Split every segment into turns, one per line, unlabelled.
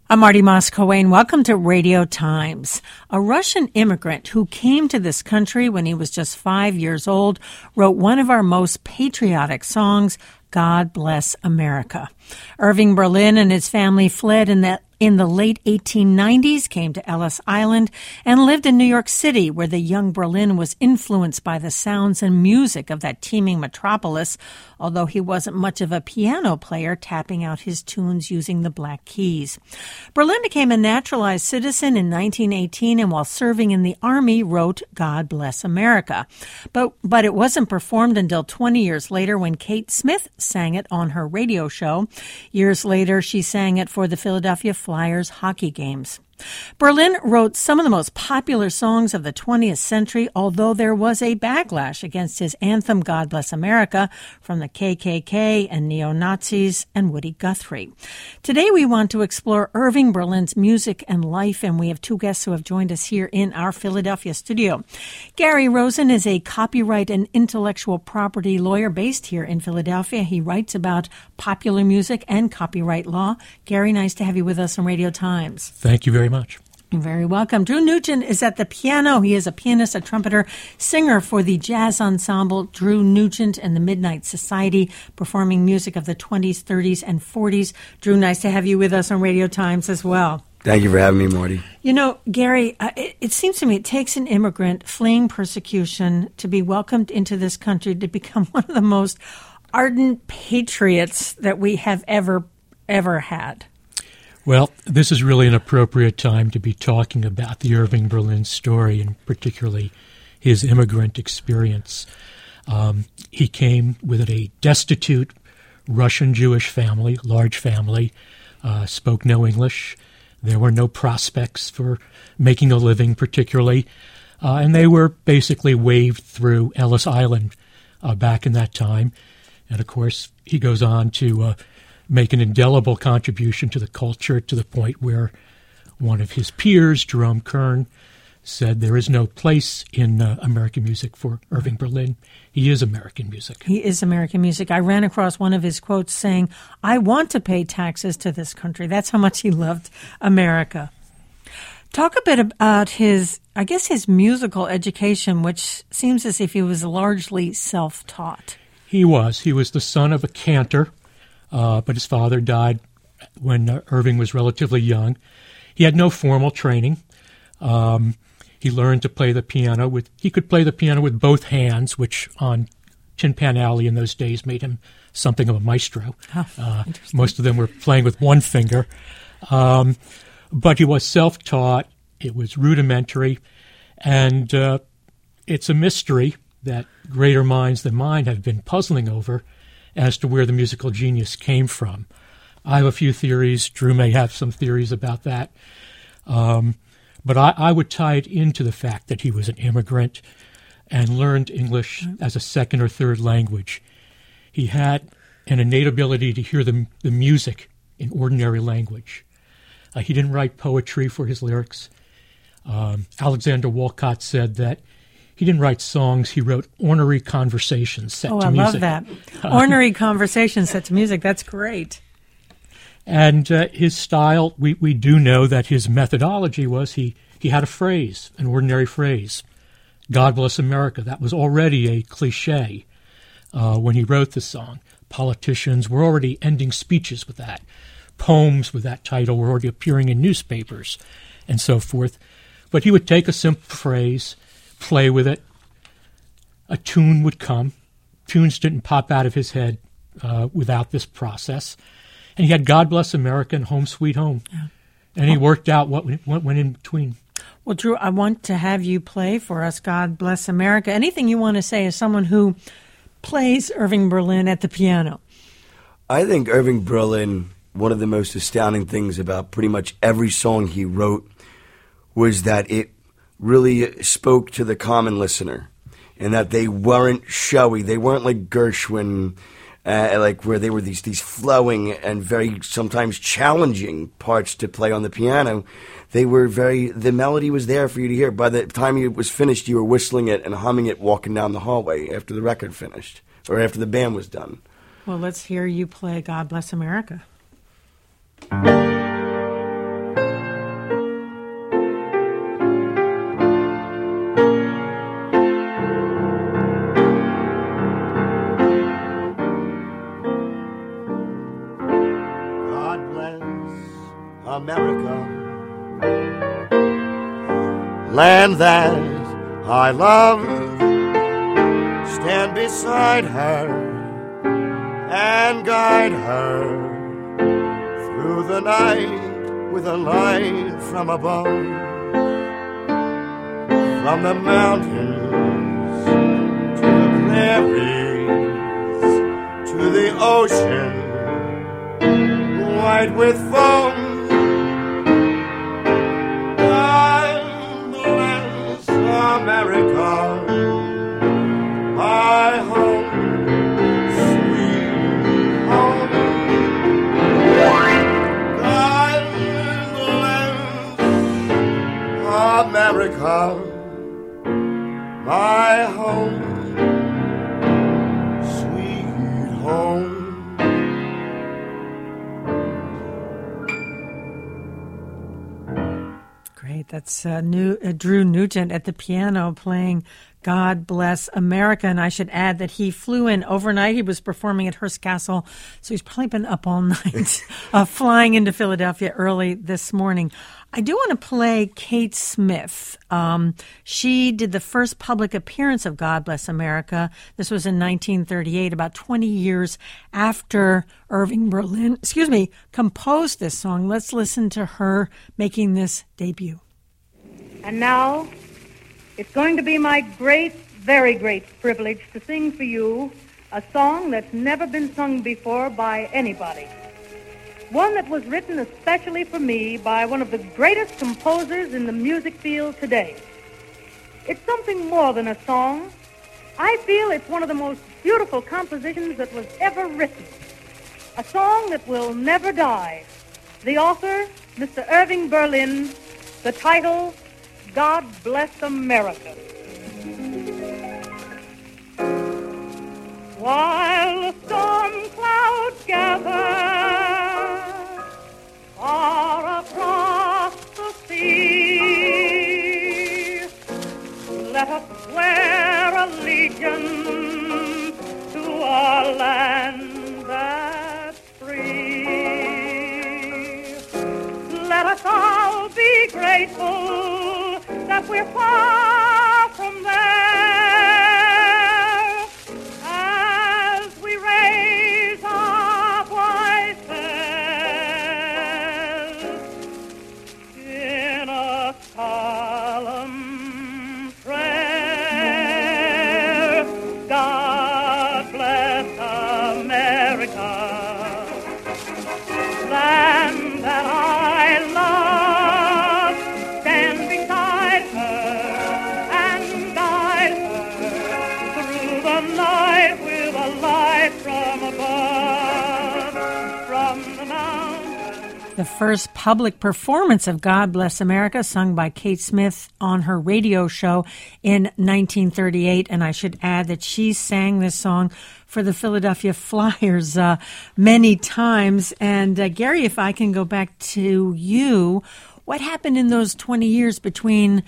I'm Marty Moss-Coane. Welcome to Radio Times. A Russian immigrant who came to this country when he was just 5 years old wrote one of our most patriotic songs, God Bless America. Irving Berlin and his family fled in the late 1890s, came to Ellis Island, and lived in New York City, where the young Berlin was influenced by the sounds and music of that teeming metropolis, although he wasn't much of a piano player, tapping out his tunes using the black keys. Berlin became a naturalized citizen in 1918, and while serving in the Army, wrote God Bless America. But it wasn't performed until 20 years later when Kate Smith sang it on her radio show. Years later, she sang it for the Philadelphia Flyers hockey games. Berlin wrote some of the most popular songs of the 20th century, although there was a backlash against his anthem, God Bless America, from the KKK and neo-Nazis and Woody Guthrie. Today we want to explore Irving Berlin's music and life, and we have two guests who have joined us here in our Philadelphia studio. Gary Rosen is a copyright and intellectual property lawyer based here in Philadelphia. He writes about popular music and copyright law. Gary, nice to have you with us on Radio Times.
Thank you very much.
You're very welcome. Drew Nugent is at the piano. He is a pianist, a trumpeter, singer for the jazz ensemble Drew Nugent and the Midnight Society, performing music of the 20s, 30s, and 40s. Drew, nice to have you with us on Radio Times as well.
Thank you for having me, Marty.
You know, Gary, it seems to me it takes an immigrant fleeing persecution to be welcomed into this country to become one of the most ardent patriots that we have ever had.
Well, this is really an appropriate time to be talking about the Irving Berlin story, and particularly his immigrant experience. He came with a destitute Russian Jewish family, large family, spoke no English. There were no prospects for making a living particularly, and they were basically waved through Ellis Island back in that time. And, of course, he goes on to make an indelible contribution to the culture to the point where one of his peers, Jerome Kern, said there is no place in American music for Irving Berlin. He is American music. He is American music. I ran across one of his quotes saying, "I want to pay taxes to this country." That's how much he loved America. Talk a bit about his musical education, which seems as if he was largely self-taught. He was the son of a cantor. But his father died when Irving was relatively young. He had no formal training. He learned to play the piano he could play the piano with both hands, which on Tin Pan Alley in those days made him something of a maestro. Most of them were playing with one finger. But he was self-taught. It was rudimentary. And it's a mystery that greater minds than mine have been puzzling over as to where the musical genius came from. I have a few theories. Drew may have some theories about that. But I would tie it into the fact that he was an immigrant and learned English as a second or third language. He had an innate ability to hear the music in ordinary language. He didn't write poetry for his lyrics. Alexander Woollcott said that he didn't write songs. He wrote ornery conversations set to music. Oh, I love that. Ornery conversations set to music. That's great. And his style, we do know that his methodology was he had a phrase, an ordinary phrase. God Bless America. That was already a cliche when he wrote the song. Politicians were already ending speeches with that. Poems with that title were already appearing in newspapers and so forth. But he would take a simple phrase, play with it. A tune would come. Tunes didn't pop out of his head without this process. And he had God Bless America and Home Sweet Home. Yeah. And he worked out what went in between. Well, Drew, I want to have you play for us God Bless America. Anything you want to say as someone who plays Irving Berlin at the piano?
I think Irving Berlin, one of the most astounding things about pretty much every song he wrote was that it really spoke to the common listener, and that they weren't showy. They weren't like Gershwin, like where they were these flowing and very sometimes challenging parts to play on the piano. They were the melody was there for you to hear. By the time it was finished, you were whistling it and humming it walking down the hallway after the record finished, or after the band was done. Well, let's hear you play God Bless America. America, land that I love, stand beside her and guide her through the night with a light from above, from the mountains to the prairies to the ocean white with foam. God bless America, my home, sweet home. God bless America, my home, sweet home.
Great. That's Drew Nugent at the piano playing God Bless America. And I should add that he flew in overnight. He was performing at Hearst Castle, so he's probably been up all night, flying into Philadelphia early this morning. I do want to play Kate Smith. She did the first public appearance of God Bless America. This was in 1938, about 20 years after Irving Berlin, composed this song. Let's listen to her making this debut.
And now, it's going to be my great, very great privilege to sing for you a song that's never been sung before by anybody. One that was written especially for me by one of the greatest composers in the music field today. It's something more than a song. I feel it's one of the most beautiful compositions that was ever written. A song that will never die. The author, Mr. Irving Berlin. The title, God Bless America. While the storm clouds gather far across the sea, let us swear allegiance to our land that's free. Let us all be grateful that we're far from there as we raise our voices in a solemn prayer. God bless America, land that I love. Stand beside her and guide her through the night with a light from above, from the mountains.
The first public performance of God Bless America, sung by Kate Smith on her radio show in 1938. And I should add that she sang this song for the Philadelphia Flyers many times. And Gary, if I can go back to you, what happened in those 20 years between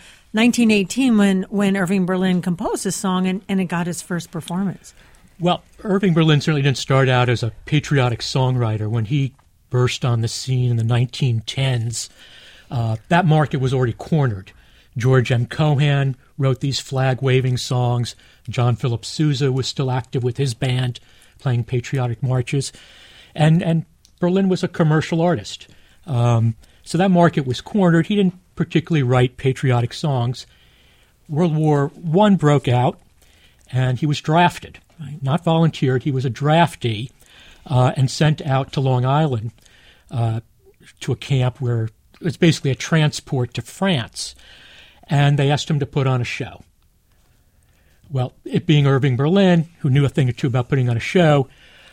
1918 when Irving Berlin composed this song and it got his first performance?
Well, Irving Berlin certainly didn't start out as a patriotic songwriter. When he burst on the scene in the 1910s, that market was already cornered. George M. Cohan wrote these flag-waving songs. John Philip Sousa was still active with his band, playing patriotic marches. And Berlin was a commercial artist. So that market was cornered. He didn't particularly write patriotic songs. World War I broke out, and he was drafted. Right? Not volunteered. He was a draftee and sent out to Long Island to a camp where it was basically a transport to France. And they asked him to put on a show. Well, it being Irving Berlin, who knew a thing or two about putting on a show,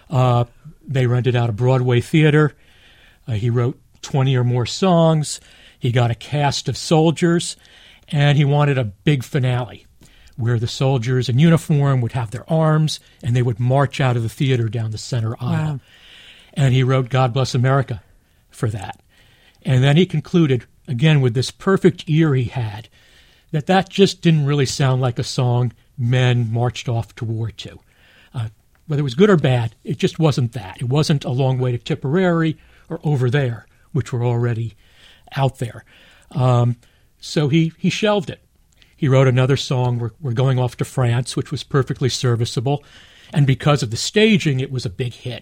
they rented out a Broadway theater. He wrote 20 or more songs. He got a cast of soldiers, and he wanted a big finale where the soldiers in uniform would have their arms and they would march out of the theater down the center aisle. Wow. And he wrote God Bless America for that. And then he concluded, again with this perfect ear he had, that just didn't really sound like a song men marched off to war to. Whether it was good or bad, it just wasn't that. It wasn't A Long Way to Tipperary or Over There, which were already out there. So he shelved it. He wrote another song, We're Going Off to France, which was perfectly serviceable. And because of the staging, it was a big hit.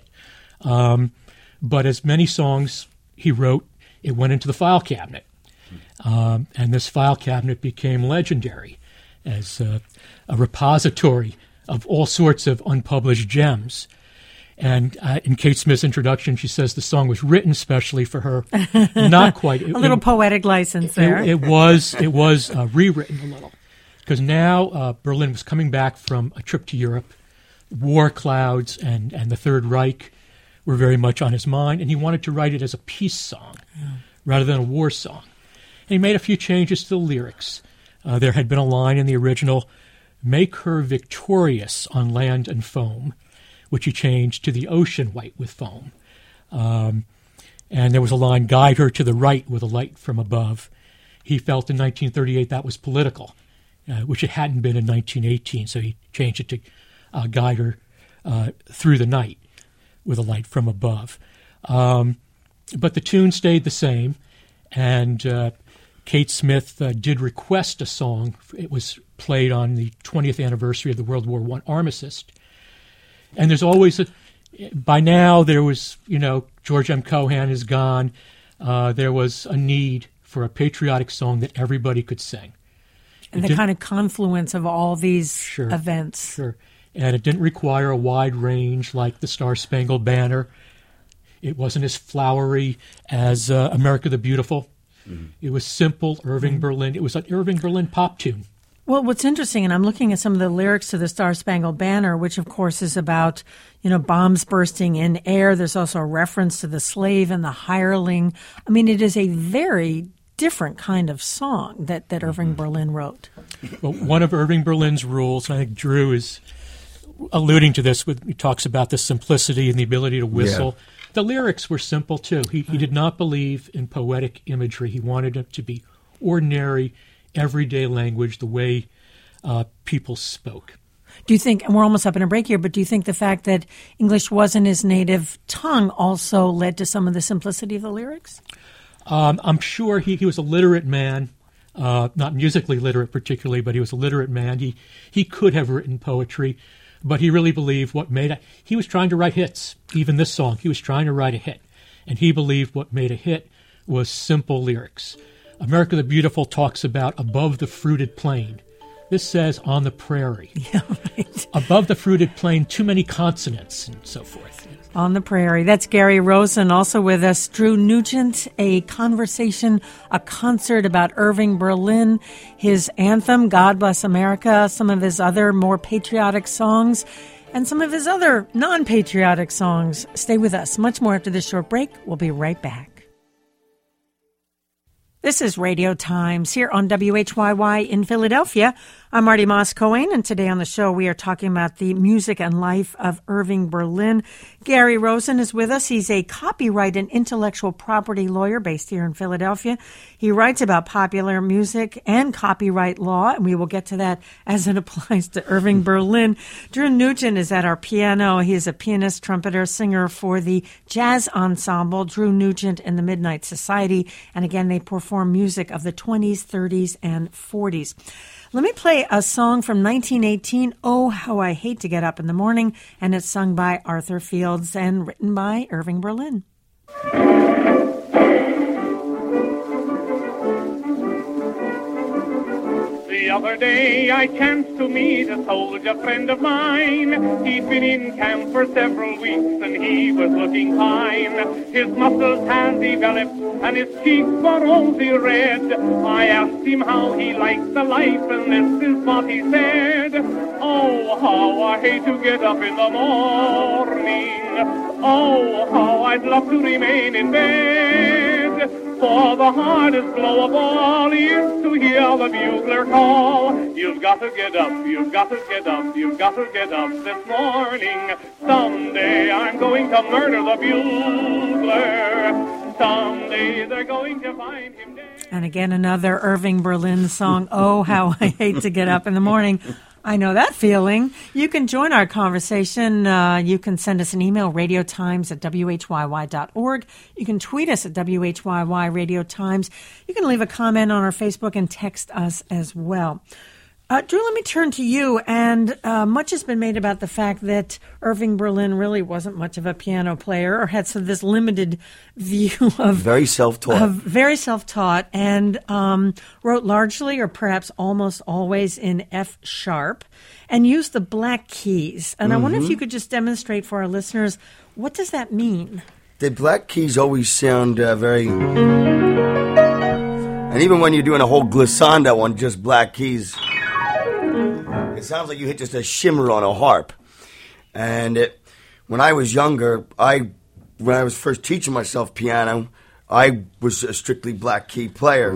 But as many songs he wrote, it went into the file cabinet. And this file cabinet became legendary as a repository of all sorts of unpublished gems. And in Kate Smith's introduction, she says the song was written specially for her. Not quite.
A little poetic license there.
It was rewritten a little. Because now Berlin was coming back from a trip to Europe. War clouds and the Third Reich were very much on his mind, and he wanted to write it as a peace song rather than a war song. And he made a few changes to the lyrics. There had been a line in the original, "Make her victorious on land and foam," which he changed to "the ocean white with foam." And there was a line, "Guide her to the right with a light from above." He felt in 1938 that was political, which it hadn't been in 1918, so he changed it to "Guide her through the night with a light from above." But the tune stayed the same, and Kate Smith did request a song. It was played on the 20th anniversary of the World War I armistice. And there's always by now there was, George M. Cohan is gone. There was a need for a patriotic song that everybody could sing.
And the kind of confluence of all these events.
Sure. And it didn't require a wide range like the Star-Spangled Banner. It wasn't as flowery as America the Beautiful. Mm-hmm. It was simple, Irving Berlin. It was an Irving Berlin pop tune.
Well, what's interesting, and I'm looking at some of the lyrics to the Star-Spangled Banner, which, of course, is about, bombs bursting in air. There's also a reference to the slave and the hireling. I mean, it is a very different kind of song that Irving Berlin wrote.
Well, one of Irving Berlin's rules, and I think Drew is alluding to this, he talks about the simplicity and the ability to whistle. Yeah. The lyrics were simple, too. He did not believe in poetic imagery. He wanted it to be ordinary, everyday language, the way people spoke.
Do you think, and we're almost up in a break here, but do you think the fact that English wasn't his native tongue also led to some of the simplicity of the lyrics?
I'm sure he was a literate man, not musically literate particularly, but he was a literate man. He could have written poetry, but he really believed he was trying to write hits. Even this song, he was trying to write a hit. And he believed what made a hit was simple lyrics. America the Beautiful talks about above the fruited plain. This says on the prairie.
Yeah, right.
Above the fruited plain, too many consonants and so forth.
On the prairie. That's Gary Rosen. Also with us, Drew Nugent, a conversation, a concert about Irving Berlin, his anthem, God Bless America, some of his other more patriotic songs, and some of his other non-patriotic songs. Stay with us. Much more after this short break. We'll be right back. This is Radio Times here on WHYY in Philadelphia. I'm Marty Moss-Cohen, and today on the show we are talking about the music and life of Irving Berlin. Gary Rosen is with us. He's a copyright and intellectual property lawyer based here in Philadelphia. He writes about popular music and copyright law, and we will get to that as it applies to Irving Berlin. Drew Nugent is at our piano. He is a pianist, trumpeter, singer for the jazz ensemble Drew Nugent and the Midnight Society, and again, they perform music of the 20s, 30s, and 40s. Let me play a song from 1918, Oh, How I Hate to Get Up in the Morning, and it's sung by Arthur Fields and written by Irving Berlin.
The other day I chanced to meet a soldier friend of mine. He'd been in camp for several weeks and he was looking fine. His muscles had developed and his cheeks were rosy red. I asked him how he liked the life and this is what he said. Oh, how I hate to get up in the morning. Oh, how I'd love to remain in bed. For the hardest blow of all is to hear the bugler call. You've got to get up, you've got to get up, you've got to get up this morning. Someday I'm going to murder the bugler. Someday they're going to find him dead.
And again, another Irving Berlin song, Oh, How I Hate to Get Up in the Morning. I know that feeling. You can join our conversation. You can send us an email, radiotimes@whyy.org. You can tweet us at WHYY Radio Times. You can leave a comment on our Facebook and text us as well. Drew, let me turn to you. And much has been made about the fact that Irving Berlin really wasn't much of a piano player, or had this limited view of...
Very self-taught.
Very self-taught, and wrote largely, or perhaps almost always, in F sharp, and used the black keys. And I wonder if you could just demonstrate for our listeners, what does that mean?
The black keys always sound very... And even when you're doing a whole glissando on just black keys... It sounds like you hit just a shimmer on a harp. And when I was younger, when I was first teaching myself piano, I was a strictly black key player.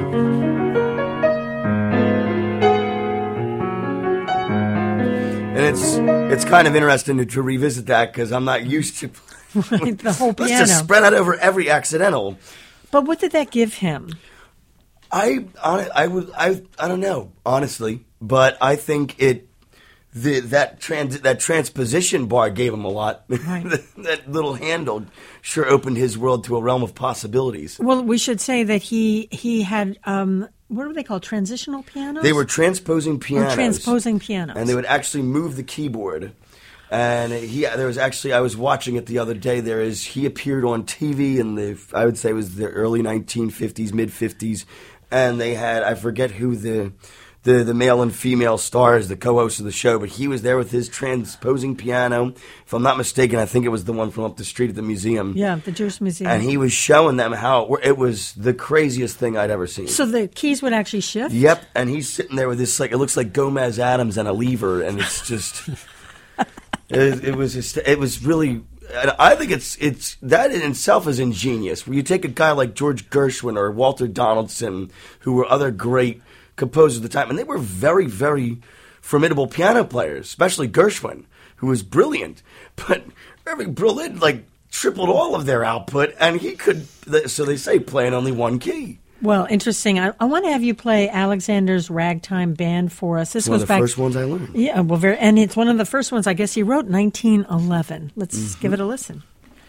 And it's kind of interesting to revisit that because I'm not used to
right, the whole piano.
Let's just spread out over every accidental.
But what did that give him?
I don't know, honestly, but I think that transposition bar gave him a lot.
Right.
That little handle sure opened his world to a realm of possibilities.
Well, we should say that he had what were they called? Transitional pianos?
They were transposing pianos.
Transposing pianos.
And they would actually move the keyboard. And I was watching it the other day. He appeared on TV in I would say it was the early 1950s, mid 50s, and they had, I forget who the male and female stars, the co-hosts of the show, but he was there with his transposing piano. If I'm not mistaken, I think it was the one from up the street at the museum.
Yeah, the Jewish Museum.
And he was showing them how it was the craziest thing I'd ever seen.
So the keys would actually shift?
Yep, and he's sitting there with this, it looks like Gomez Adams and a lever, and it's just... It was really... I think it's that in itself is ingenious. Where you take a guy like George Gershwin or Walter Donaldson, who were other great composers of the time, and they were very, very formidable piano players, especially Gershwin, who was brilliant. But Irving Berlin tripled all of their output, and he could, so they say, play in only one key.
Well, interesting. I want to have you play Alexander's Ragtime Band for us. This
was
was
one of the first ones I learned.
Yeah, well, and it's one of the first ones I guess he wrote, 1911. Let's give it a listen.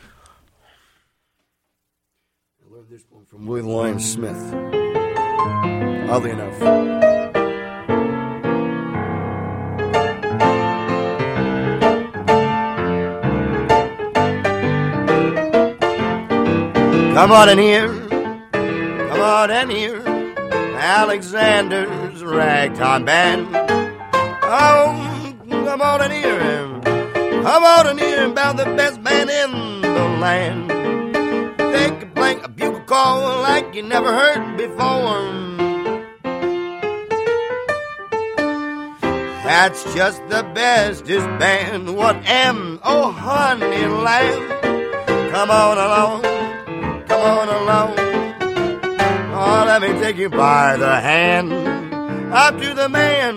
I learned this one from Willie Lyon Smith. Oddly enough. Come on in here. Come on in here, Alexander's Ragtime Band. Oh, come on in here. Come on in here about the best band in the land. They can play a bugle call like you never heard before. That's just the bestest band. What am, oh honey lamb. Come on along, come on along. Oh, let me take you by the hand. Up to the man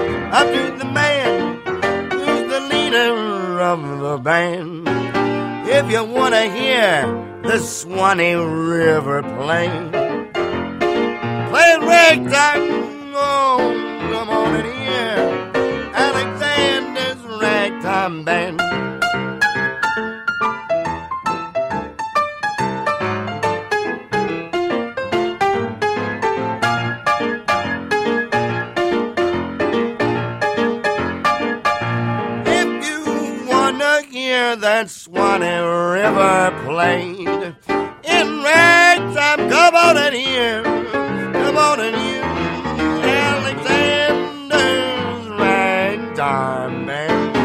who's the leader of the band. If you want to hear the Swanee River play ragtime, oh, come on in here, Alexander's Ragtime Band. That Swanee River played in ragtime. Come on in here, come on in here, Alexander's Ragtime Band.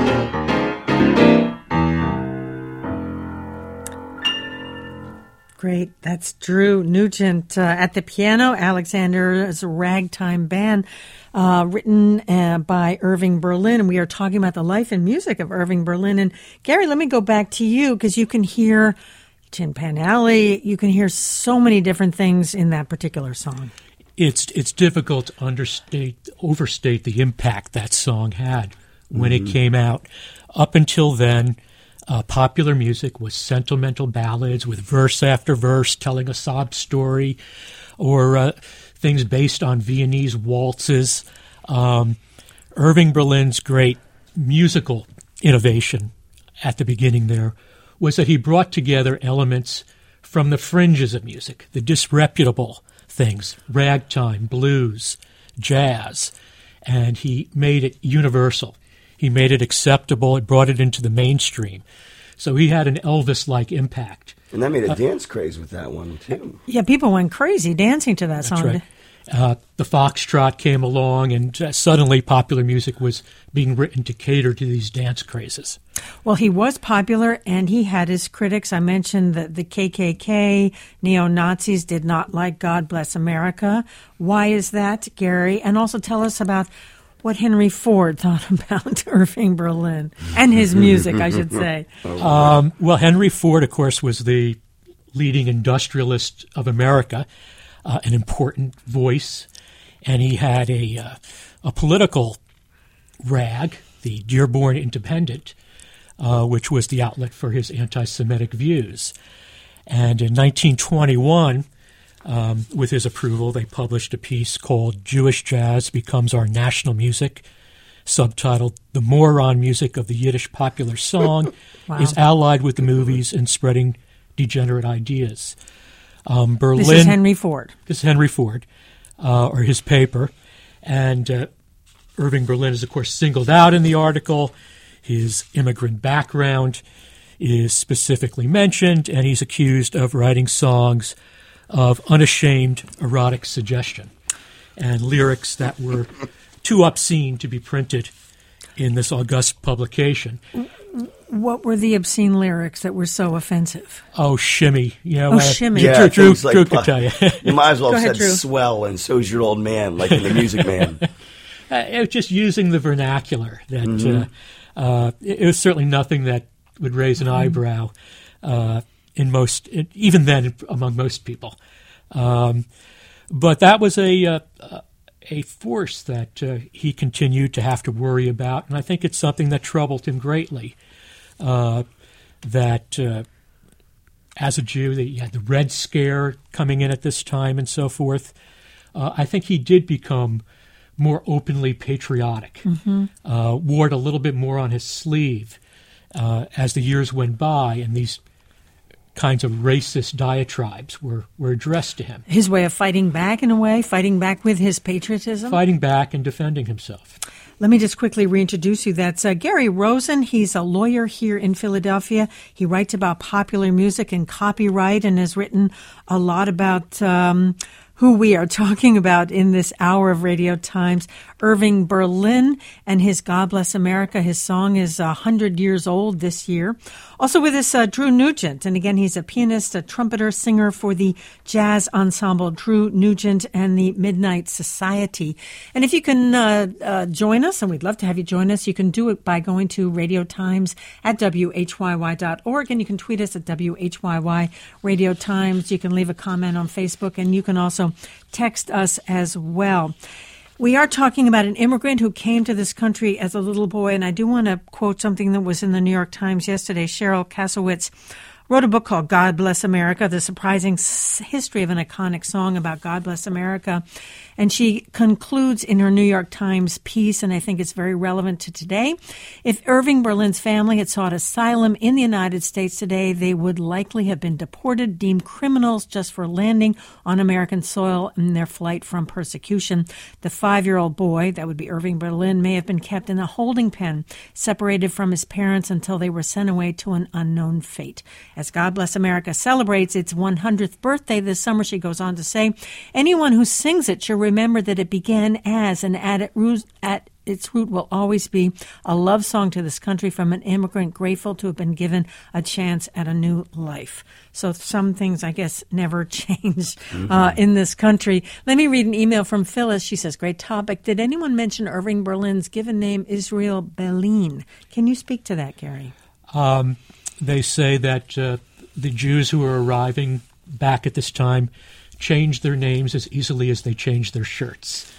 Great. That's Drew Nugent at the piano, Alexander's Ragtime Band. Written by Irving Berlin, and we are talking about the life and music of Irving Berlin. And Gary, let me go back to you because you can hear Tin Pan Alley. You can hear so many different things in that particular song.
It's difficult to overstate the impact that song had when it came out. Up until then, popular music was sentimental ballads with verse after verse telling a sob story, or things based on Viennese waltzes. Irving Berlin's great musical innovation at the beginning there was that he brought together elements from the fringes of music, the disreputable things, ragtime, blues, jazz, and he made it universal. He made it acceptable. It brought it into the mainstream. So he had an Elvis-like impact.
And that made a dance craze with that one, too.
Yeah, people went crazy dancing to that song.
Right. The foxtrot came along, and suddenly popular music was being written to cater to these dance crazes.
Well, he was popular, and he had his critics. I mentioned that the KKK, neo-Nazis did not like God Bless America. Why is that, Gary? And also tell us about what Henry Ford thought about Irving Berlin and his music, I should say.
Well, Henry Ford, of course, was the leading industrialist of America, an important voice, and he had a political rag, the Dearborn Independent, which was the outlet for his anti-Semitic views. And in 1921, with his approval, they published a piece called Jewish Jazz Becomes Our National Music, subtitled The Moron Music of the Yiddish Popular Song is Allied with the Movies and Spreading Degenerate Ideas. Berlin,
this is Henry Ford.
This is Henry Ford, or his paper. And Irving Berlin is, of course, singled out in the article. His immigrant background is specifically mentioned, and he's accused of writing songs of unashamed erotic suggestion and lyrics that were too obscene to be printed in this august publication.
What were the obscene lyrics that were so offensive?
Oh, shimmy.
Shimmy.
Yeah,
Drew
like,
could tell you.
You might as well have
ahead,
said
Drew.
swell and so's your old man, like in The Music Man.
It was just using the vernacular. That it was certainly nothing that would raise an eyebrow even then among most people. But that was a force that he continued to have to worry about, and I think it's something that troubled him greatly. That as a Jew, you had the Red Scare coming in at this time and so forth. I think he did become more openly patriotic, wore it a little bit more on his sleeve as the years went by, and these kinds of racist diatribes were addressed to him.
His way of fighting back, in a way, fighting back with his patriotism?
Fighting back and defending himself.
Let me just quickly reintroduce you. That's Gary Rosen. He's a lawyer here in Philadelphia. He writes about popular music and copyright and has written a lot about who we are talking about in this hour of Radio Times, Irving Berlin and his God Bless America. His song is 100 years old this year. Also with us, Drew Nugent. And again, he's a pianist, a trumpeter, singer for the jazz ensemble Drew Nugent and the Midnight Society. And if you can join us, and we'd love to have you join us, you can do it by going to Radio Times at WHYY.org, and you can tweet us at WHYY Radio Times. You can leave a comment on Facebook, and you can also text us as well. We are talking about an immigrant who came to this country as a little boy, and I do want to quote something that was in the New York Times yesterday. Cheryl Kasowitz wrote a book called God Bless America, The Surprising History of an Iconic Song about God Bless America. And she concludes in her New York Times piece, and I think it's very relevant to today. If Irving Berlin's family had sought asylum in the United States today, they would likely have been deported, deemed criminals just for landing on American soil in their flight from persecution. The 5-year-old boy, that would be Irving Berlin, may have been kept in a holding pen, separated from his parents until they were sent away to an unknown fate. As God Bless America celebrates its 100th birthday this summer, she goes on to say, anyone who sings it should remember that it began as and at its root will always be a love song to this country from an immigrant grateful to have been given a chance at a new life. So some things, I guess, never change in this country. Let me read an email from Phyllis. She says, great topic. Did anyone mention Irving Berlin's given name, Israel Belin? Can you speak to that, Gary?
They say that the Jews who were arriving back at this time changed their names as easily as they changed their shirts.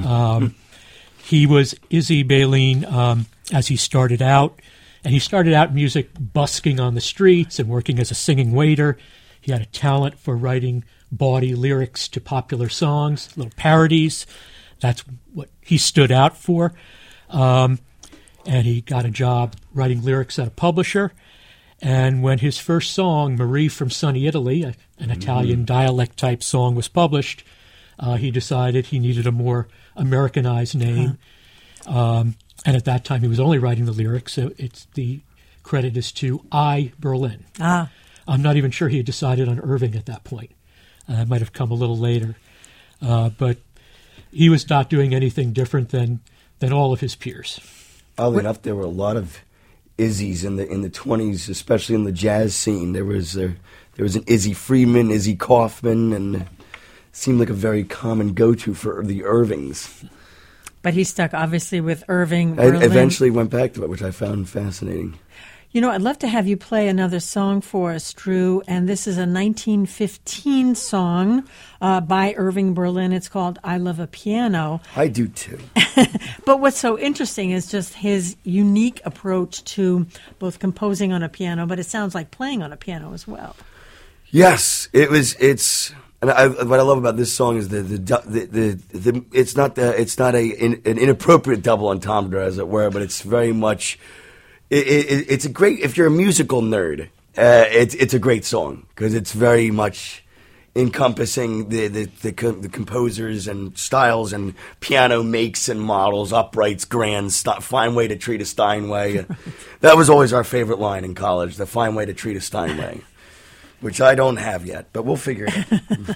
He was Izzy Belin as he started out, and he started out music busking on the streets and working as a singing waiter. He had a talent for writing bawdy lyrics to popular songs, little parodies. That's what he stood out for. and he got a job writing lyrics at a publisher. And when his first song, Marie from Sunny Italy, an Italian dialect-type song, was published, he decided he needed a more Americanized name. And at that time, he was only writing the lyrics, so the credit is to I. Berlin. I'm not even sure he had decided on Irving at that point. It might have come a little later. But he was not doing anything different than all of his peers.
Oddly enough, there were a lot of Izzy's in the 20s, especially in the jazz scene. There was an Izzy Friedman, Izzy Kaufman, and it seemed like a very common go-to for the Irvings.
But he stuck, obviously, with Irving.
I eventually went back to it, which I found fascinating.
You know, I'd love to have you play another song for us, Drew, and this is a 1915 song by Irving Berlin. It's called I Love a Piano.
I do, too.
But what's so interesting is just his unique approach to both composing on a piano, but it sounds like playing on a piano as well.
Yes, it's. And what I love about this song is it's not an inappropriate double entendre, as it were, but it's very much. It's a great, if you're a musical nerd, it's a great song because it's very much encompassing the composers and styles and piano makes and models, uprights, grands, fine way to treat a Steinway. That was always our favorite line in college, the fine way to treat a Steinway, which I don't have yet, but we'll figure it out.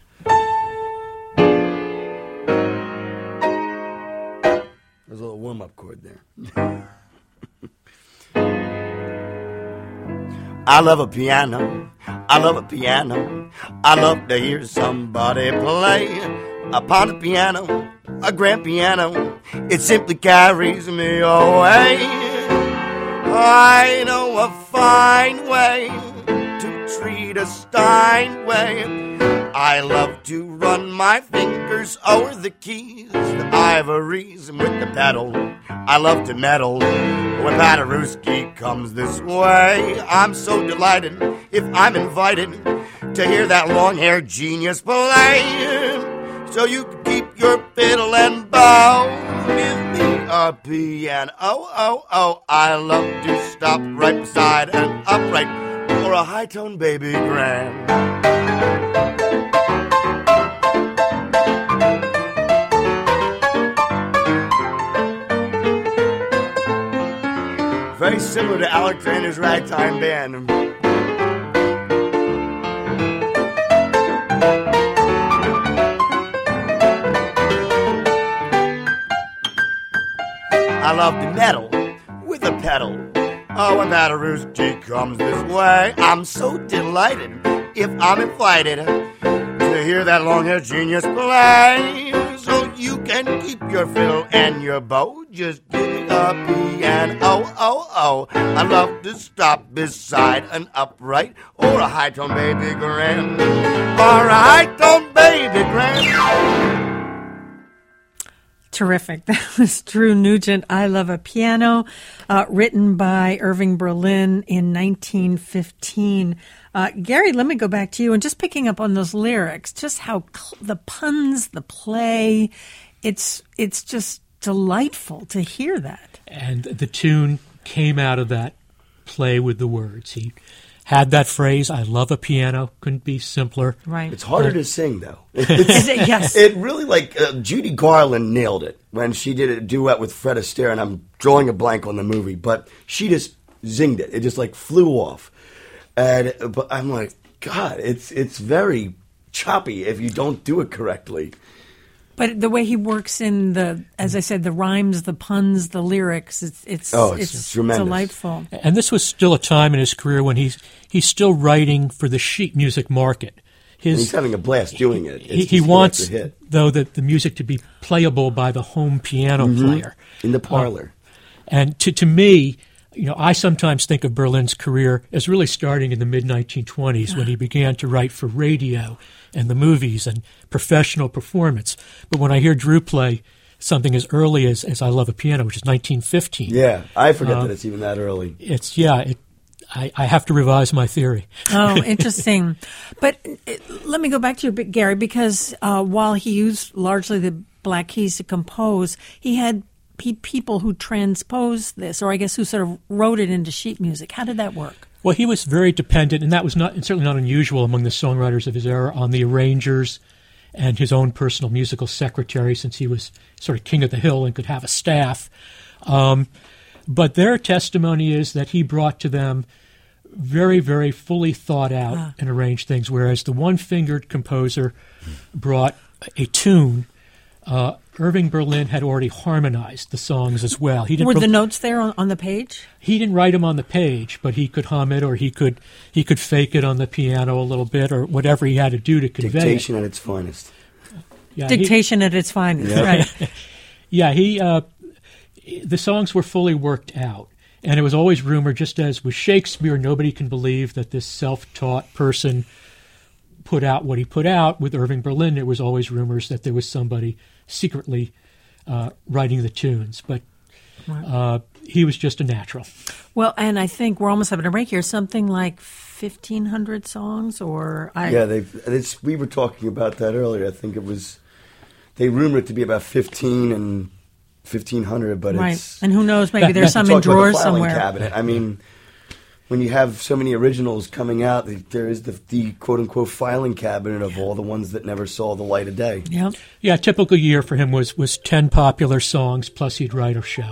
There's a little warm-up chord there. I love a piano, I love a piano, I love to hear somebody play upon a piano, a grand piano, it simply carries me away. I know a fine way to treat a Steinway. I love to run my fingers over the keys, the ivories, and with the pedal, I love to meddle. When Paderewski comes this way, I'm so delighted if I'm invited to hear that long-haired genius play. So you can keep your fiddle and bow. Give me a piano. Oh, I love to stop right beside an upright or a high-tone baby grand. Very similar to Alexander's Ragtime Band. I love to meddle with a pedal. Oh, when Paderewski comes this way, I'm so delighted if I'm invited to hear that long-haired genius play. So you can keep your fiddle and your bow. Just give me a piano. Oh, I love to stop beside an upright or a high-tone baby grand. Or a high-tone baby grand.
Terrific. That was Drew Nugent, I Love a Piano, written by Irving Berlin in 1915. Gary, let me go back to you and just picking up on those lyrics, just how the puns, the play, it's just delightful to hear that.
And the tune came out of that play with the words. He had that phrase, I love a piano, couldn't be simpler.
Right.
It's harder to sing, though.
Yes.
It really, Judy Garland nailed it when she did a duet with Fred Astaire, and I'm drawing a blank on the movie, but she just zinged it. It just, flew off. But I'm like, God, it's very choppy if you don't do it correctly.
But the way he works in as I said, the rhymes, the puns, the lyrics, it's
tremendous.
Delightful.
And this was still a time in his career when he's still writing for the sheet music market.
He's having a blast doing it.
He wants, though, the music to be playable by the home piano player.
In the parlor.
And to me, I sometimes think of Berlin's career as really starting in the mid-1920s when he began to write for radio and the movies and professional performance. But when I hear Drew play something as early as I Love a Piano, which is 1915.
Yeah, I forget that it's even that early.
I have to revise my theory.
Oh, interesting. But let me go back to you a bit, Gary, because while he used largely the Black Keys to compose, he had people who transposed this, or I guess who sort of wrote it into sheet music? How did that work?
Well, he was very dependent, and that was certainly not unusual among the songwriters of his era, on the arrangers and his own personal musical secretary, since he was sort of king of the hill and could have a staff. But their testimony is that he brought to them very, very fully thought out and arranged things, whereas the one-fingered composer brought a tune. Irving Berlin had already harmonized the songs as well.
Were the notes there on the page?
He didn't write them on the page, but he could hum it, or he could fake it on the piano a little bit, or whatever he had to do to convey
Dictation
it.
At its finest.
Yeah,
Dictation at its finest, right.
Yeah, the songs were fully worked out. And it was always rumored, just as with Shakespeare, nobody can believe that this self-taught person put out what he put out. With Irving Berlin, there was always rumors that there was somebody secretly writing the tunes. But he was just a natural.
Well, and I think we're almost having a break here. Something like 1,500 songs, or...
we were talking about that earlier. I think they rumored it to be about 15 and 1,500, but it's...
And who knows, maybe there's some in drawers somewhere.
Cabinet. I mean, when you have so many originals coming out, there is the quote-unquote filing cabinet of all the ones that never saw the light of day.
Yep.
Yeah, a typical year for him was 10 popular songs, plus he'd write a show.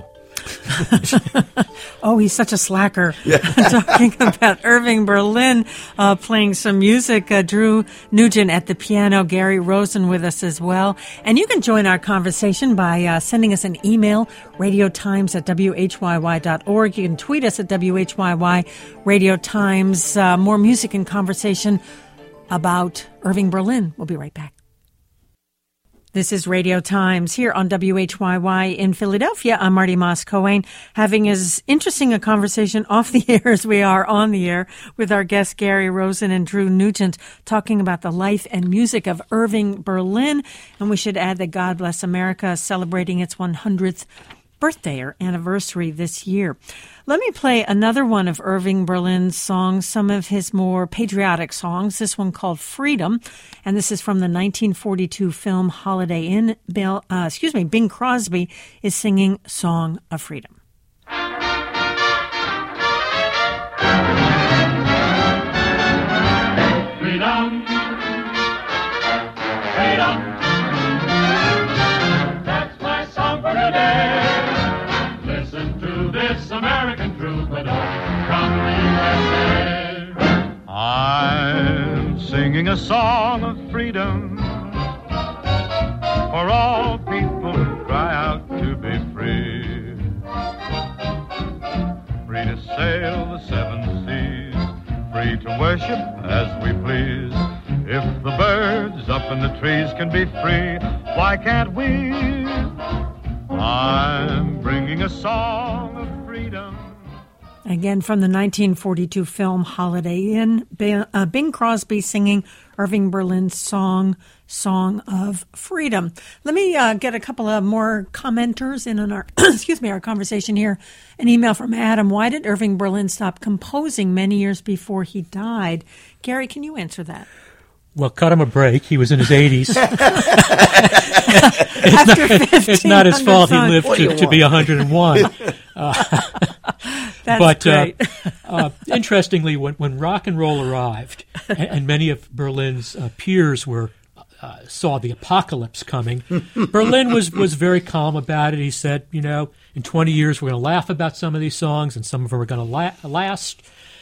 Oh, he's such a slacker. Yeah. Talking about Irving Berlin playing some music. Drew Nugent at the piano, Gary Rosen with us as well. And you can join our conversation by sending us an email, radiotimes@whyy.org. You can tweet us at WHYY Radio Times. More music and conversation about Irving Berlin. We'll be right back. This is Radio Times here on WHYY in Philadelphia. I'm Marty Moss-Cohen, having as interesting a conversation off the air as we are on the air with our guests Gary Rosen and Drew Nugent, talking about the life and music of Irving Berlin. And we should add that God Bless America celebrating its 100th birthday or anniversary this year. Let me play another one of Irving Berlin's songs, some of his more patriotic songs, this one called Freedom, and this is from the 1942 film Holiday Inn. Bing Crosby is singing Song of Freedom.
Freedom, freedom, that's my song for today. Listen to this American troubadour from the USA. I'm singing a song of freedom for all people who cry out to be free. Free to sail the seven seas, free to worship as we please. If the birds up in the trees can be free, why can't we? I'm bringing a song of freedom.
Again, from the 1942 film Holiday Inn, Bing Crosby singing Irving Berlin's Song of Freedom. Let me get a couple of more commenters in on our, our conversation here. An email from Adam. Why did Irving Berlin stop composing many years before he died? Gary, can you answer that?
Well, cut him a break. He was in his 80s. It's not his fault he lived to be 101.
That's great.
Interestingly, when rock and roll arrived, and many of Berlin's peers saw the apocalypse coming, Berlin was very calm about it. He said, in 20 years we're going to laugh about some of these songs, and some of them are going to last.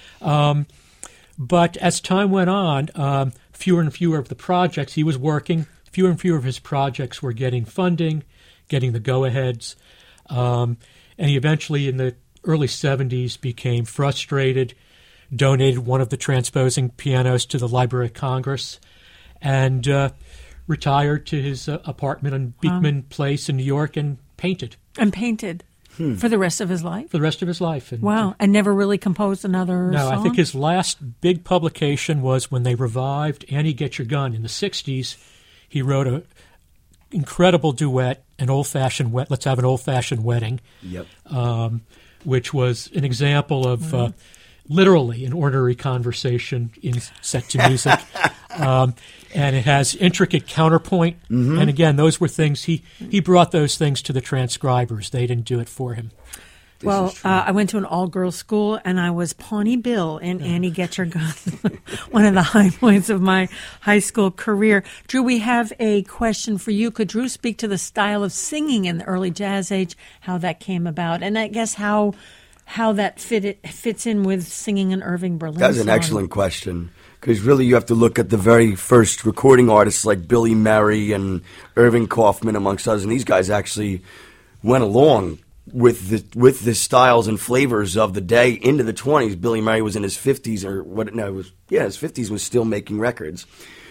But as time went on, fewer and fewer of the projects he was working, fewer and fewer of his projects were getting funding, getting the go-aheads. And he eventually, in the early 70s, became frustrated, donated one of the transposing pianos to the Library of Congress, and retired to his apartment on Beekman Place in New York and painted.
For the rest of his life?
For the rest of his life. And,
and never really composed another
No,
song?
I think his last big publication was when they revived Annie Get Your Gun in the 60s. He wrote an incredible duet, Let's Have an Old-Fashioned Wedding, which was an example of literally an ordinary conversation set to music. And it has intricate counterpoint.
Mm-hmm.
And again, those were things he brought those things to the transcribers. They didn't do it for him.
Well, I went to an all-girls school, and I was Pawnee Bill in Annie Get Your Gun, one of the high points of my high school career. Drew, we have a question for you. Could Drew speak to the style of singing in the early jazz age, how that came about, and I guess how that fits in with singing an Irving Berlin
That's
song?
an excellent question. Because really you have to look at the very first recording artists like Billy Murray and Irving Kaufman, amongst others, and these guys actually went along with the styles and flavors of the day into the 20s. Billy Murray was in his 50s, his 50s, was still making records.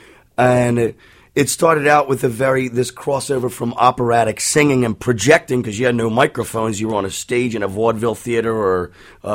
And it started out with this crossover from operatic singing and projecting, because you had no microphones. You were on a stage in a vaudeville theater or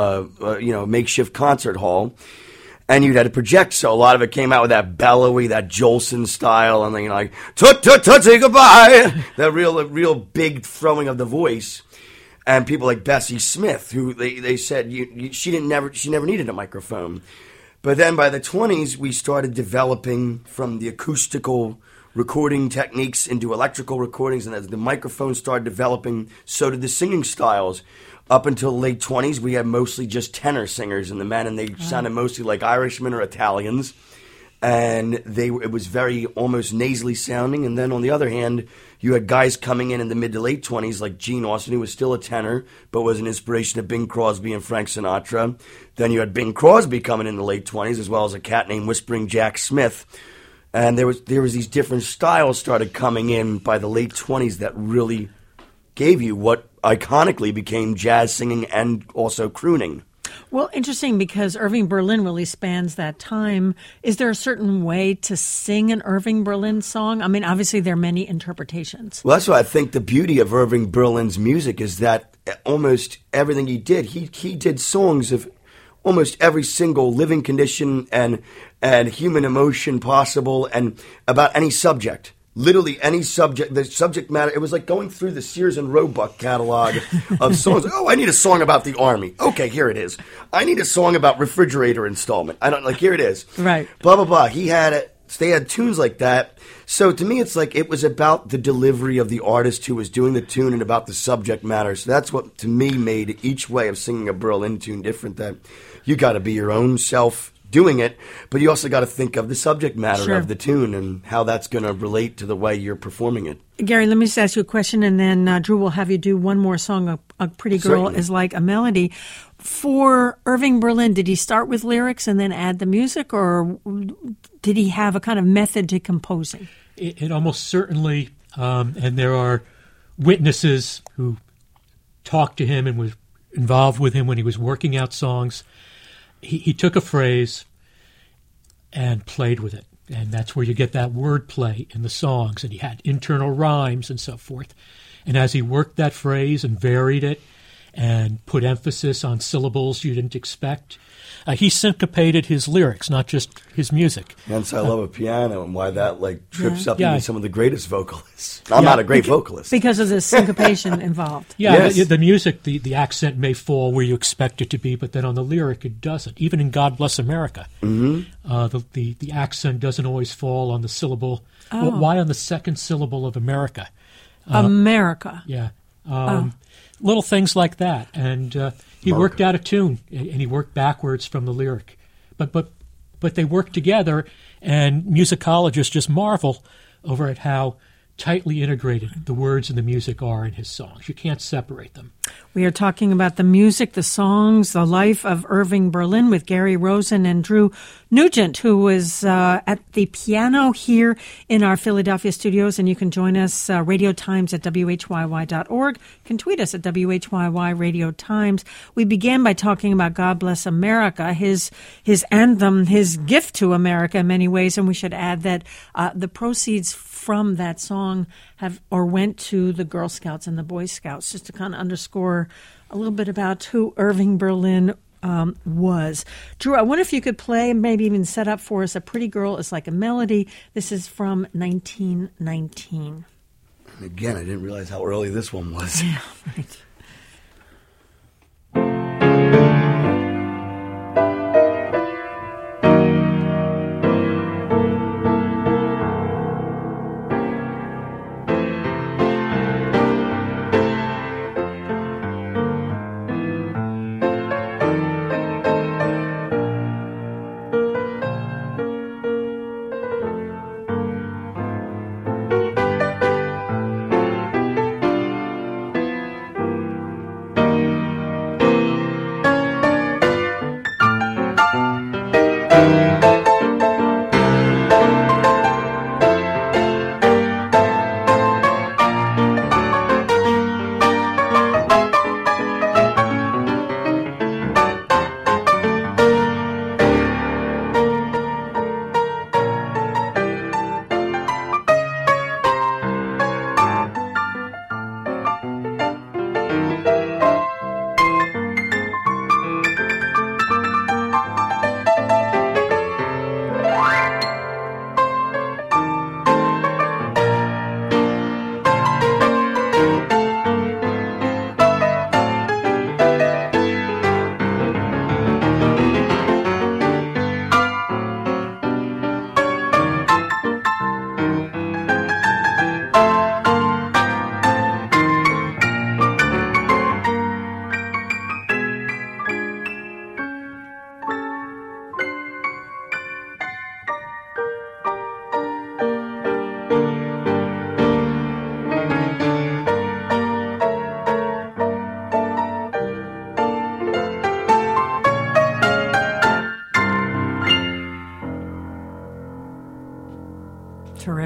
makeshift concert hall. And you'd had to project, so a lot of it came out with that bellowy, that Jolson style, and then like, tut-tut-tut-say goodbye, that real big throwing of the voice. And people like Bessie Smith, who they said she never needed a microphone. But then by the 20s, we started developing from the acoustical recording techniques into electrical recordings, and as the microphone started developing, so did the singing styles. Up until the late 20s, we had mostly just tenor singers in the men, and they sounded mostly like Irishmen or Italians. And it was very almost nasally sounding. And then on the other hand, you had guys coming in the mid to late 20s like Gene Austin, who was still a tenor, but was an inspiration to Bing Crosby and Frank Sinatra. Then you had Bing Crosby coming in the late 20s, as well as a cat named Whispering Jack Smith. And there was these different styles started coming in by the late 20s that really gave you what iconically became jazz singing and also crooning.
Well, interesting, because Irving Berlin really spans that time. Is there a certain way to sing an Irving Berlin song? I mean, obviously there are many interpretations.
Well, that's why I think the beauty of Irving Berlin's music is that almost everything he did, he did songs of almost every single living condition and human emotion possible, and about any subject. Literally any subject, the subject matter. It was like going through the Sears and Roebuck catalog of songs. Oh, I need a song about the Army. Okay, here it is. I need a song about refrigerator installment. Here it is.
Right.
Blah, blah, blah. They had tunes like that. So to me, it's like it was about the delivery of the artist who was doing the tune and about the subject matter. So that's what, to me, made each way of singing a Berlin tune different. That you got to be your own self doing it, but you also got to think of the subject matter of the tune and how that's going to relate to the way you're performing it.
Gary, let me just ask you a question, and then Drew will have you do one more song, A Pretty Girl
Certainly.
Is Like a Melody. For Irving Berlin, did he start with lyrics and then add the music, or did he have a kind of method to composing?
It almost certainly, and there are witnesses who talked to him and was involved with him when he was working out songs. He took a phrase and played with it, and that's where you get that wordplay in the songs, and he had internal rhymes and so forth. And as he worked that phrase and varied it and put emphasis on syllables you didn't expect, he syncopated his lyrics, not just his music.
Hence, I love a piano and why that trips up even some of the greatest vocalists. I'm not a great vocalist.
Because of the syncopation involved.
Yeah,
Yes.
the music, the accent may fall where you expect it to be, but then on the lyric it doesn't. Even in God Bless America, the accent doesn't always fall on the syllable.
Oh.
Why on the second syllable of America?
America.
Yeah. Little things like that. And he worked out a tune, and he worked backwards from the lyric. But they work together, and musicologists just marvel over at how tightly integrated the words and the music are in his songs. You can't separate them.
We are talking about the music, the songs, the life of Irving Berlin with Gary Rosen and Drew Nugent, who was at the piano here in our Philadelphia studios. And you can join us, Radio Times at WHYY.org. You can tweet us at WHYY Radio Times. We began by talking about God Bless America, his anthem, his gift to America in many ways. And we should add that the proceeds from that song went to the Girl Scouts and the Boy Scouts, just to kind of underscore a little bit about who Irving Berlin was. Drew, I wonder if you could play and maybe even set up for us A Pretty Girl Is Like a Melody. This is from 1919.
And again, I didn't realize how early this one was.
Yeah, right.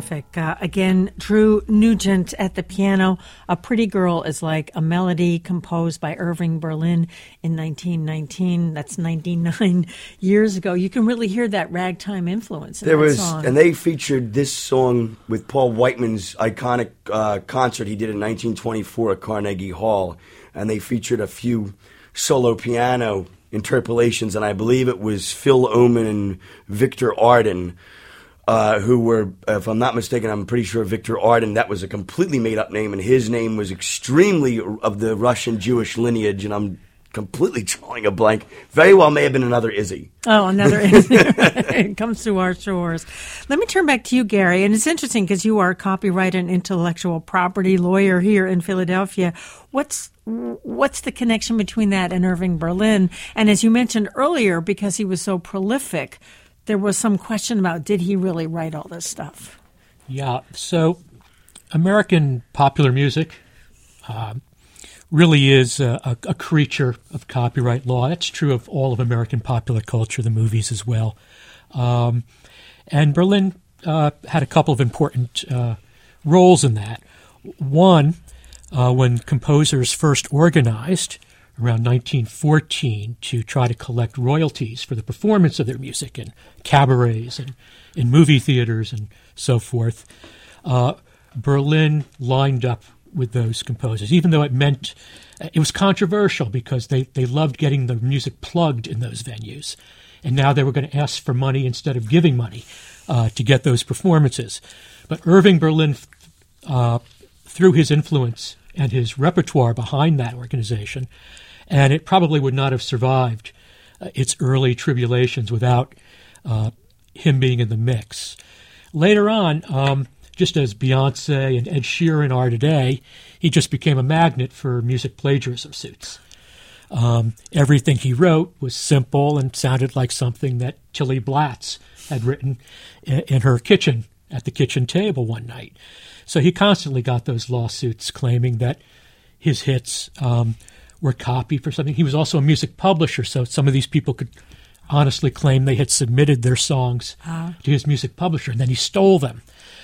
terrific. Again, Drew Nugent at the piano. A Pretty Girl is like a melody composed by Irving Berlin in 1919. That's 99 years ago. You can really hear that ragtime influence in that song.
And they featured this song with Paul Whiteman's iconic concert he did in 1924 at Carnegie Hall. And they featured a few solo piano interpolations, and I believe it was Phil Oman and Victor Arden, who were, if I'm not mistaken, I'm pretty sure Victor Arden, that was a completely made-up name, and his name was extremely of the Russian Jewish lineage, and I'm completely drawing a blank. Very well may have been another Izzy.
Oh, another Izzy. It comes to our shores. Let me turn back to you, Gary, and it's interesting because you are a copyright and intellectual property lawyer here in Philadelphia. What's the connection between that and Irving Berlin? And as you mentioned earlier, because he was so prolific, there was some question about, did he really write all this stuff?
Yeah, so American popular music really is a creature of copyright law. That's true of all of American popular culture, the movies as well. And Berlin had a couple of important roles in that. One, when composers first organized around 1914 to try to collect royalties for the performance of their music in cabarets and in movie theaters and so forth, Berlin lined up with those composers, even though it was controversial because they loved getting the music plugged in those venues. And now they were going to ask for money instead of giving money to get those performances. But Irving Berlin, through his influence and his repertoire behind that organization, and it probably would not have survived its early tribulations without him being in the mix. Later on, just as Beyonce and Ed Sheeran are today, he just became a magnet for music plagiarism suits. Everything he wrote was simple and sounded like something that Tilly Blatz had written in her kitchen at the kitchen table one night. So he constantly got those lawsuits claiming that his hits were copied for something. He was also a music publisher, so some of these people could honestly claim they had submitted their songs to his music publisher, and then he stole them.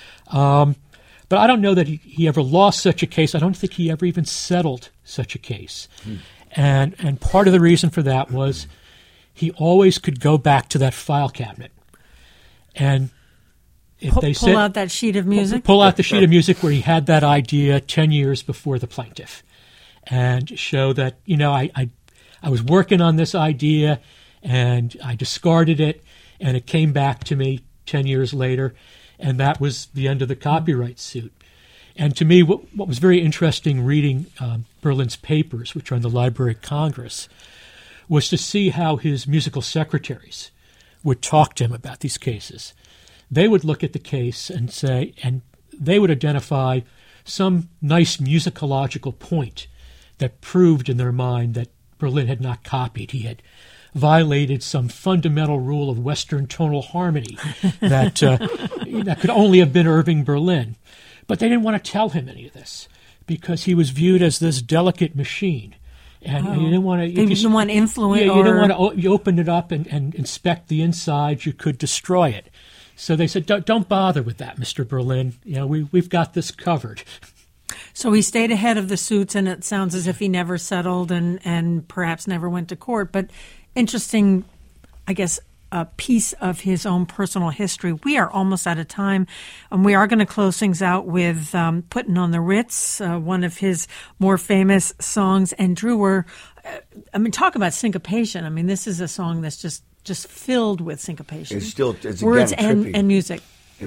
But I don't know that he ever lost such a case. I don't think he ever even settled such a case. And part of the reason for that was he always could go back to that file cabinet. And if they said,
pull out that sheet of music?
Pull out the sheet of music where he had that idea 10 years before the plaintiff and show that, I was working on this idea and I discarded it and it came back to me 10 years later. And that was the end of the copyright suit. And to me, what was very interesting reading Berlin's papers, which are in the Library of Congress, was to see how his musical secretaries would talk to him about these cases. They would look at the case and say, and they would identify some nice musicological point that proved in their mind that Berlin had not copied. He had violated some fundamental rule of Western tonal harmony that that could only have been Irving Berlin. But they didn't want to tell him any of this because he was viewed as this delicate machine. And you didn't want to...
You didn't want to influence.
Yeah, you didn't want to... You open it up and inspect the inside, you could destroy it. So they said, don't bother with that, Mr. Berlin. We've got this covered.
So he stayed ahead of the suits, and it sounds as if he never settled and perhaps never went to court. But interesting, I guess, a piece of his own personal history. We are almost out of time, and we are going to close things out with Puttin' on the Ritz, one of his more famous songs. And Drew, talk about syncopation. I mean, this is a song that's just filled with syncopation.
It's
words
again,
and music.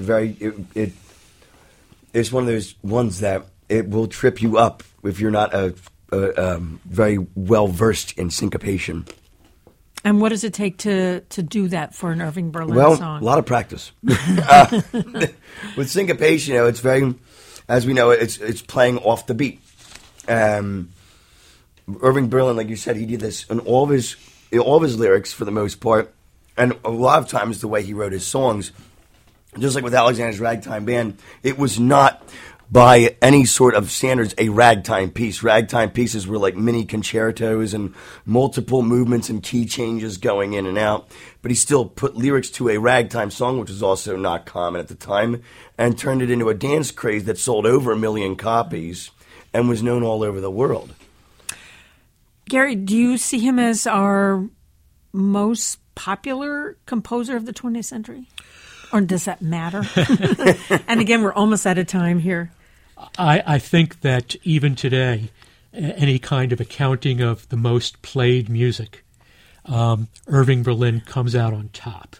It's one of those ones that it will trip you up if you're not very well versed in syncopation.
And what does it take to do that for an Irving Berlin song?
A lot of practice. With syncopation, it's very, as we know, it's playing off the beat. Irving Berlin, like you said, he did this in all of his lyrics for the most part, and a lot of times the way he wrote his songs, just like with Alexander's Ragtime Band, it was not by any sort of standards, a ragtime piece. Ragtime pieces were like mini concertos and multiple movements and key changes going in and out. But he still put lyrics to a ragtime song, which was also not common at the time, and turned it into a dance craze that sold over 1 million copies and was known all over the world.
Gary, do you see him as our most popular composer of the 20th century? Or does that matter? And again, we're almost out of time here.
I think that even today, any kind of accounting of the most played music, Irving Berlin comes out on top.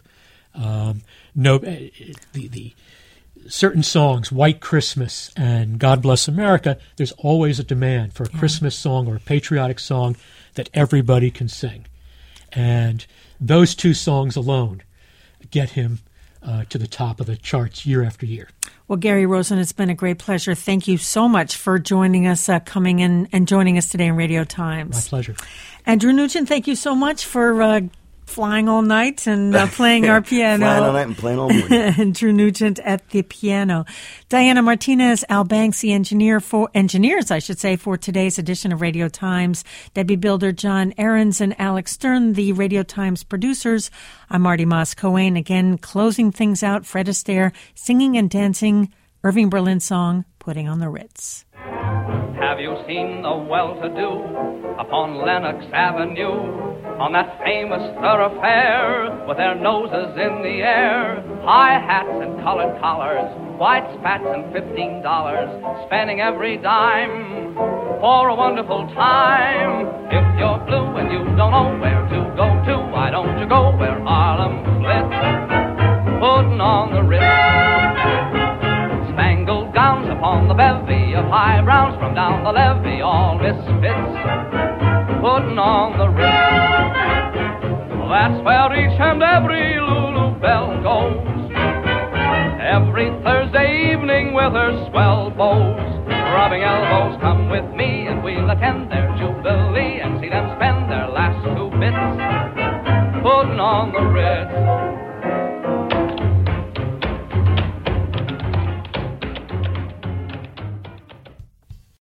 The certain songs, White Christmas and God Bless America, there's always a demand for a Christmas song or a patriotic song that everybody can sing. And those two songs alone get him to the top of the charts year after year.
Well, Gary Rosen, it's been a great pleasure. Thank you so much for joining us, coming in and joining us today in Radio Times.
My pleasure.
And Drew Nugent, thank you so much for flying all night and playing our piano.
Flying all night and playing all morning.
And Drew Nugent at the piano. Diana Martinez, Al Banks, the engineers, for today's edition of Radio Times. Debbie Builder, John Ahrens, and Alex Stern, the Radio Times producers. I'm Marty Moss-Coane. Again, closing things out, Fred Astaire singing and dancing Irving Berlin song, Putting on the Ritz.
Have you seen the well-to-do upon Lenox Avenue? On that famous thoroughfare, with their noses in the air, high hats and colored collars, white spats and $15, spending every dime for a wonderful time. If you're blue and you don't know where to go to, why don't you go where Harlem splits, putting on the Ritz. Spangled gowns upon the bevy of high browns from down the levee, all misfits, putting on the Ritz. That's where each and every Lulu Belle goes, every Thursday evening with her swell bows. Rubbing elbows, come with me and we'll attend their jubilee and see them spend their last 2 bits, putting on the Ritz.